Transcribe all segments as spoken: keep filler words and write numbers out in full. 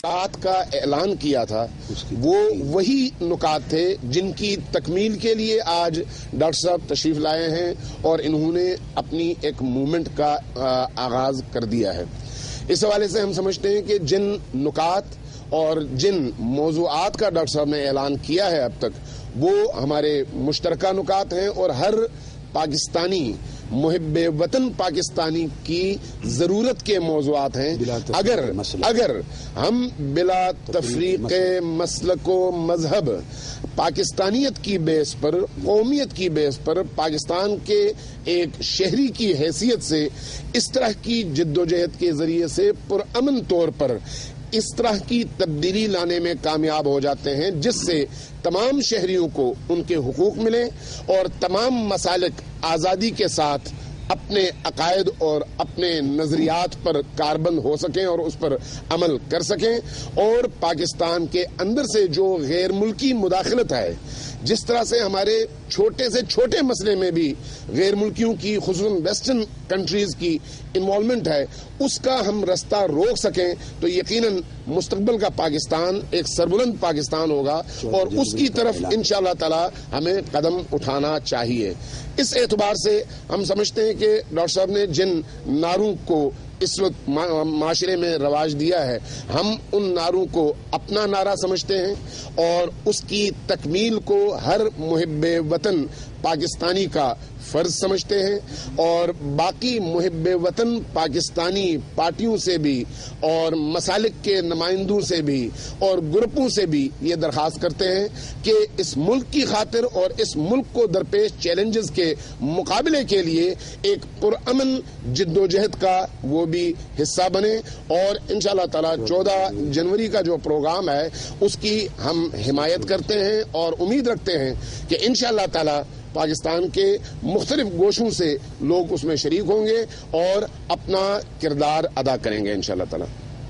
نکات کا اعلان کیا تھا وہ وہی نکات تھے جن کی تکمیل کے لیے آج ڈاکٹر صاحب تشریف لائے ہیں اور انہوں نے اپنی ایک موومنٹ کا آغاز کر دیا ہے. اس حوالے سے ہم سمجھتے ہیں کہ جن نکات اور جن موضوعات کا ڈاکٹر صاحب نے اعلان کیا ہے اب تک وہ ہمارے مشترکہ نکات ہیں اور ہر پاکستانی محب وطن پاکستانی کی ضرورت کے موضوعات ہیں. اگر اگر ہم بلا تفریق مسلک و مذہب پاکستانیت کی بیس پر قومیت کی بیس پر پاکستان کے ایک شہری کی حیثیت سے اس طرح کی جد و جہد کے ذریعے سے پرامن طور پر اس طرح کی تبدیلی لانے میں کامیاب ہو جاتے ہیں جس سے تمام شہریوں کو ان کے حقوق ملیں اور تمام مسالک آزادی کے ساتھ اپنے عقائد اور اپنے نظریات پر کاربند ہو سکیں اور اس پر عمل کر سکیں، اور پاکستان کے اندر سے جو غیر ملکی مداخلت ہے، جس طرح سے ہمارے چھوٹے سے چھوٹے مسئلے میں بھی غیر ملکیوں کی خصوصاً ویسٹرن کنٹریز کی انوالومنٹ ہے، اس کا ہم رستہ روک سکیں تو یقیناً مستقبل کا پاکستان ایک سربلند پاکستان ہوگا اور اس کی طرف انشاءاللہ تعالی ہمیں قدم اٹھانا چاہیے. اس اعتبار سے ہم سمجھتے ہیں کہ ڈاکٹر صاحب نے جن نعروں کو اس وقت معاشرے میں رواج دیا ہے، ہم ان نعروں کو اپنا نعرہ سمجھتے ہیں اور اس کی تکمیل کو ہر محب وطن پاکستانی کا فرض سمجھتے ہیں، اور باقی محب وطن پاکستانی پارٹیوں سے بھی اور مسالک کے نمائندوں سے بھی اور گروپوں سے بھی یہ درخواست کرتے ہیں کہ اس ملک کی خاطر اور اس ملک کو درپیش چیلنجز کے مقابلے کے لیے ایک پرامن جد و جہد کا وہ بھی حصہ بنے، اور انشاءاللہ تعالی چودہ جنوری کا جو پروگرام ہے اس کی ہم حمایت کرتے ہیں اور امید رکھتے ہیں کہ انشاءاللہ تعالی پاکستان کے مختلف گوشوں سے لوگ اس میں شریک ہوں گے اور اپنا کردار ادا کریں گے انشاءاللہ تعالی.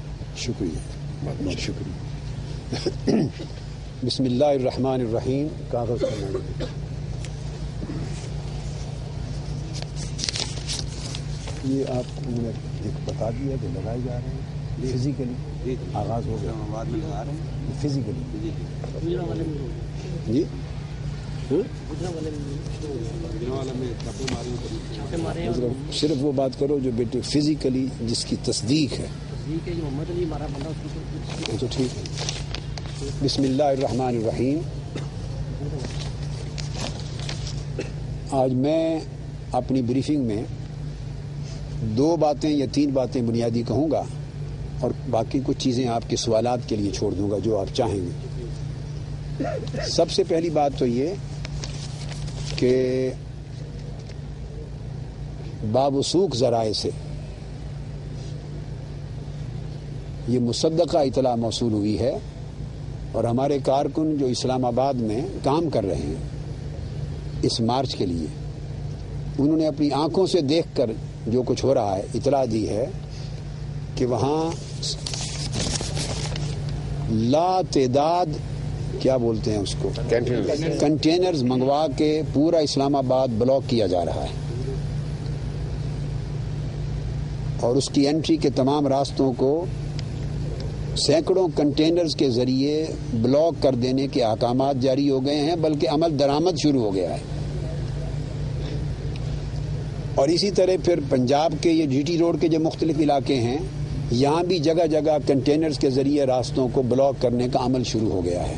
شکریہ، بہت شکریہ. بسم اللہ الرحمن الرحیم. کاغذ یہ آپ کو بتا دیا کہ لگائے جا رہے ہیں فزیکلی، آغاز ہو گیا، بعد میں لگا رہے ہیں فزیکلی. جی صرف وہ بات کرو جو بیٹے فزیکلی جس کی تصدیق ہے. اچھا ٹھیک ہے. بسم اللہ الرحمن الرحیم. آج میں اپنی بریفنگ میں دو باتیں یا تین باتیں بنیادی کہوں گا اور باقی کچھ چیزیں آپ کے سوالات کے لیے چھوڑ دوں گا جو آپ چاہیں گے. سب سے پہلی بات تو یہ کہ بابوسوک ذرائع سے یہ مصدقہ اطلاع موصول ہوئی ہے اور ہمارے کارکن جو اسلام آباد میں کام کر رہے ہیں اس مارچ کے لیے، انہوں نے اپنی آنکھوں سے دیکھ کر جو کچھ ہو رہا ہے اطلاع دی ہے کہ وہاں لا تعداد کیا بولتے ہیں اس کو کنٹینرز منگوا کے پورا اسلام آباد بلاک کیا جا رہا ہے اور اس کی انٹری کے تمام راستوں کو سینکڑوں کنٹینرز کے ذریعے بلاک کر دینے کے احکامات جاری ہو گئے ہیں، بلکہ عمل درآمد شروع ہو گیا ہے. اور اسی طرح پھر پنجاب کے یہ جی ٹی روڈ کے جو مختلف علاقے ہیں یہاں بھی جگہ جگہ کنٹینرز کے ذریعے راستوں کو بلاک کرنے کا عمل شروع ہو گیا ہے.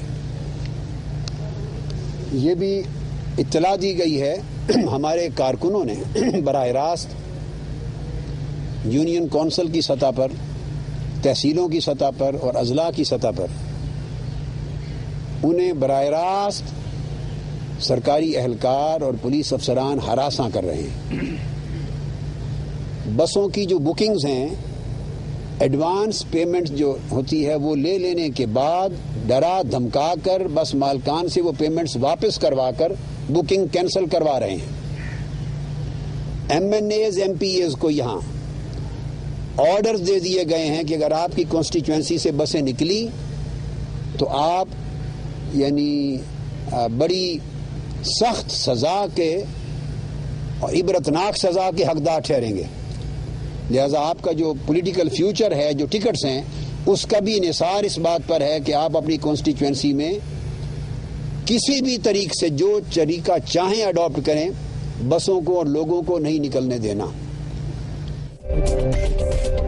یہ بھی اطلاع دی گئی ہے ہمارے کارکنوں نے براہ راست یونین کونسل کی سطح پر، تحصیلوں کی سطح پر اور اضلاع کی سطح پر انہیں براہ راست سرکاری اہلکار اور پولیس افسران ہراساں کر رہے ہیں. بسوں کی جو بکنگز ہیں ایڈوانس پیمنٹ جو ہوتی ہے وہ لے لینے کے بعد ڈرا دھمکا کر بس مالکان سے وہ پیمنٹس واپس کروا کر بکنگ کینسل کروا رہے ہیں. M N As M P As کو یہاں آرڈرز دے دیے گئے ہیں کہ اگر آپ کی کانسٹیچوئنسی سے بسیں نکلی تو آپ یعنی بڑی سخت سزا کے اور عبرتناک سزا کے حقدار ٹھہریں گے. لہذا آپ کا جو پولیٹیکل فیوچر ہے، جو ٹکٹس ہیں اس کا بھی انحصار اس بات پر ہے کہ آپ اپنی کانسٹیچوئنسی میں کسی بھی طریق سے جو طریقہ چاہیں اڈاپٹ کریں، بسوں کو اور لوگوں کو نہیں نکلنے دینا۔